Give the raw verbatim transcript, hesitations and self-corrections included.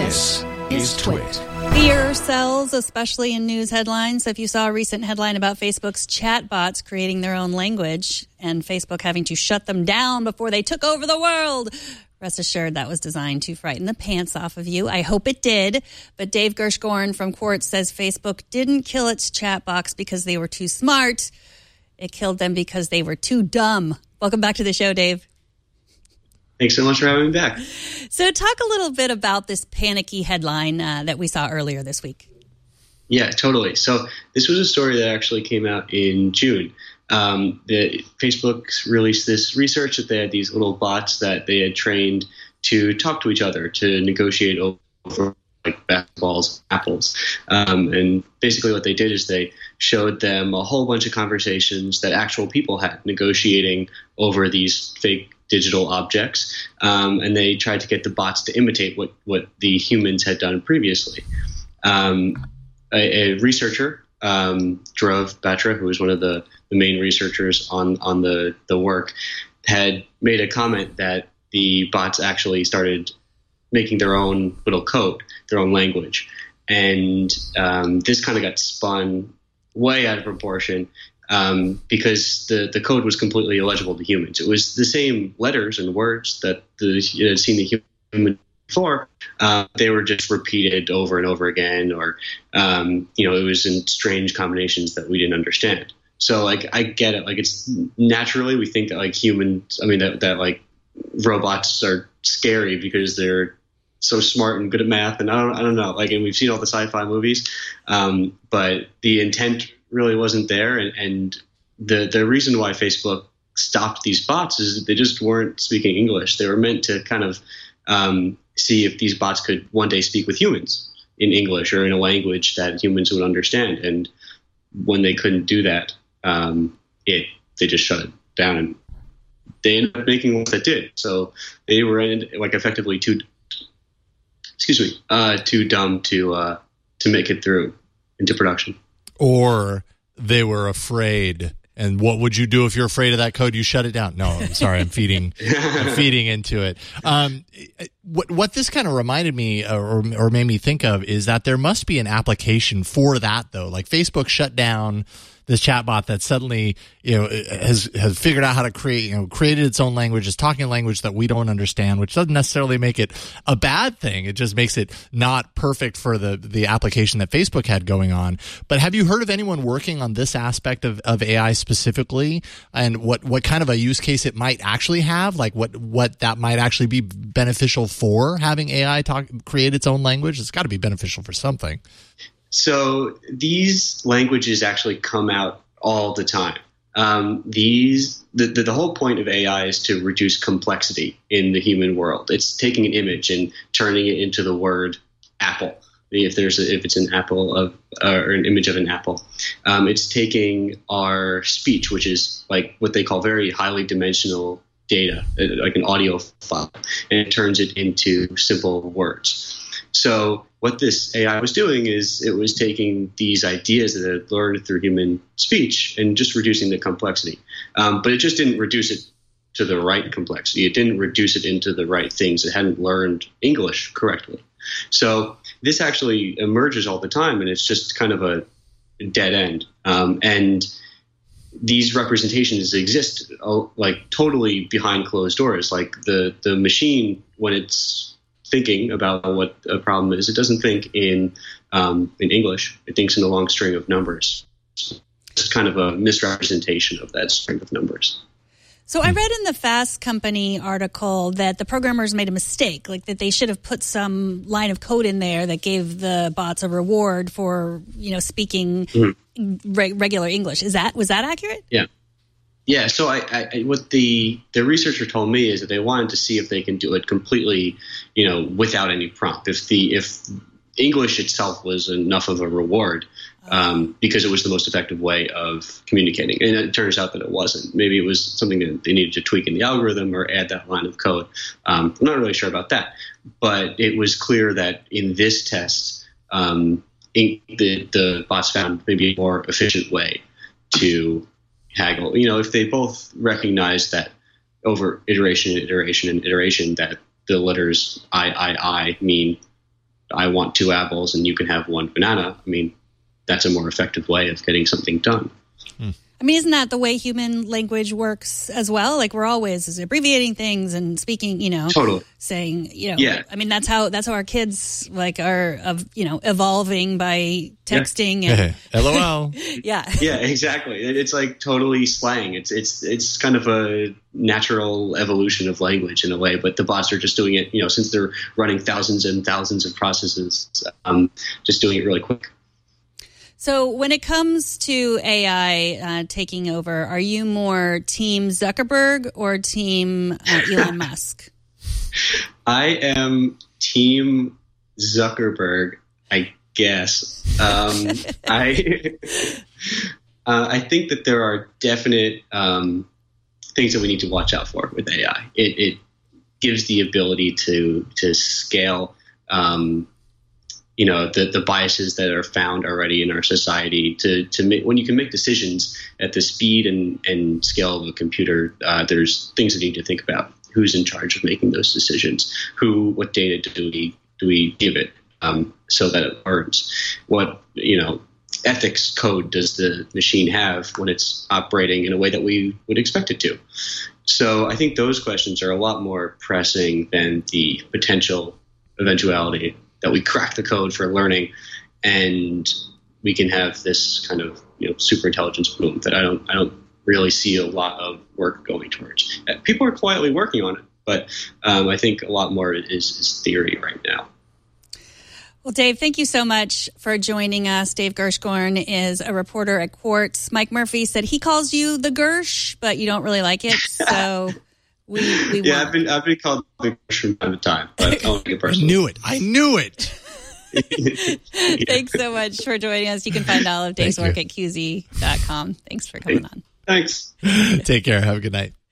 This is Twit. Fear sells, especially in news headlines. If you saw a recent headline about Facebook's chatbots creating their own language and Facebook having to shut them down before they took over the world, rest assured that was designed to frighten the pants off of you. I hope it did. But Dave Gershgorn from Quartz says Facebook didn't kill its chatbots because they were too smart. It killed them because they were too dumb. Welcome back to the show, Dave. Thanks so much for having me back. So talk a little bit about this panicky headline uh, that we saw earlier this week. Yeah, totally. So this was a story that actually came out in June. Um, the, Facebook released this research that they had these little bots that they had trained to talk to each other, to negotiate over like basketballs, apples. Um, and basically what they did is they showed them a whole bunch of conversations that actual people had negotiating over these fake digital objects, um, and they tried to get the bots to imitate what, what the humans had done previously. Um, a, a researcher, um, Dhruv Batra, who was one of the, the main researchers on, on the, the work, had made a comment that the bots actually started making their own little code, their own language. And um, this kind of got spun way out of proportion. Um, because the, the code was completely illegible to humans. It was the same letters and words that the you had seen the human before. Uh, they were just repeated over and over again, or um, you know, it was in strange combinations that we didn't understand. So, like, I get it. Like, it's naturally we think that like humans, I mean, that that like robots are scary because they're so smart and good at math, and I don't, I don't know. Like, and we've seen all the sci-fi movies, um, but the intent really wasn't there, and, and the the reason why Facebook stopped these bots is that they just weren't speaking English. They were meant to kind of um, see if these bots could one day speak with humans in English or in a language that humans would understand. And when they couldn't do that, um, it they just shut it down, and they ended up making one that did. So they were in, like effectively too excuse me uh, too dumb to uh, to make it through into production. Or they were afraid. And what would you do if you're afraid of that code? You shut it down. No, I'm sorry. I'm feeding, I'm feeding into it. Um, what, what this kind of reminded me or, or made me think of is that there must be an application for that, though. Like Facebook shut down this chatbot that suddenly, you know, has has figured out how to create, you know, created its own language, is talking a language that we don't understand, which doesn't necessarily make it a bad thing. It just makes it not perfect for the the application that Facebook had going on. But have you heard of anyone working on this aspect of, of A I specifically, and what, what kind of a use case it might actually have? Like what, what that might actually be beneficial for, having A I talk create its own language? It's got to be beneficial for something. So these languages actually come out all the time. Um, these the, the the whole point of A I is to reduce complexity in the human world. It's taking an image and turning it into the word apple. If there's a, if it's an apple of or an image of an apple, um, it's taking our speech, which is like what they call very highly dimensional data, like an audio file, and it turns it into simple words. So what this A I was doing is it was taking these ideas that it had learned through human speech and just reducing the complexity. Um, but it just didn't reduce it to the right complexity. It didn't reduce it into the right things. It hadn't learned English correctly. So this actually emerges all the time, and it's just kind of a dead end. Um, and these representations exist uh, like totally behind closed doors. Like the, the machine, when it's thinking about what a problem is, it doesn't think in um, in English. It thinks in a long string of numbers. It's kind of a misrepresentation of that string of numbers. So I read in the Fast Company article that the programmers made a mistake, like that they should have put some line of code in there that gave the bots a reward for, you know, speaking mm-hmm. re- regular English. Is that was that accurate? Yeah. Yeah, so I, I, what the the researcher told me is that they wanted to see if they can do it completely, you know, without any prompt. If the if English itself was enough of a reward, um, because it was the most effective way of communicating, and it turns out that it wasn't. Maybe it was something that they needed to tweak in the algorithm or add that line of code. Um, I'm not really sure about that, but it was clear that in this test, um, in, the the bots found maybe a more efficient way to haggle. You know, if they both recognize that over iteration and iteration and iteration that the letters I, I, I mean I want two apples and you can have one banana. I mean, that's a more effective way of getting something done. Hmm. I mean, isn't that the way human language works as well? Like we're always abbreviating things and speaking, you know, totally saying, you know, yeah. I mean, that's how, that's how our kids like are, of, you know, evolving by texting yeah. and LOL. yeah. Yeah, exactly. It's like totally slang. It's, it's, it's kind of a natural evolution of language in a way, but the bots are just doing it, you know, since they're running thousands and thousands of processes, um, just doing it really quick. So when it comes to A I uh, taking over, are you more team Zuckerberg or team uh, Elon Musk? I am team Zuckerberg, I guess. Um, I uh, I think that there are definite um, things that we need to watch out for with A I. It, it gives the ability to to scale Um, you know, the, the biases that are found already in our society to, to make, when you can make decisions at the speed and, and scale of a computer, uh, there's things that you need to think about. Who's in charge of making those decisions? Who, what data do we, do we give it, um, so that it learns? What, you know, ethics code does the machine have when it's operating in a way that we would expect it to? So I think those questions are a lot more pressing than the potential eventuality that we crack the code for learning and we can have this kind of, you know, super intelligence boom that I don't, I don't really see a lot of work going towards. People are quietly working on it, but um, I think a lot more is, is theory right now. Well, Dave, thank you so much for joining us. Dave Gershgorn is a reporter at Quartz. Mike Murphy said he calls you the Gersh, but you don't really like it, so we, we yeah, won't. I've been I've been called the Gersh from time to time, but I don't take it I personally. knew it. I knew it. Thanks so much for joining us. You can find all of Dave's Thank work you. at Q Z dot com. Thanks for coming on. Thanks. Take care. Have a good night.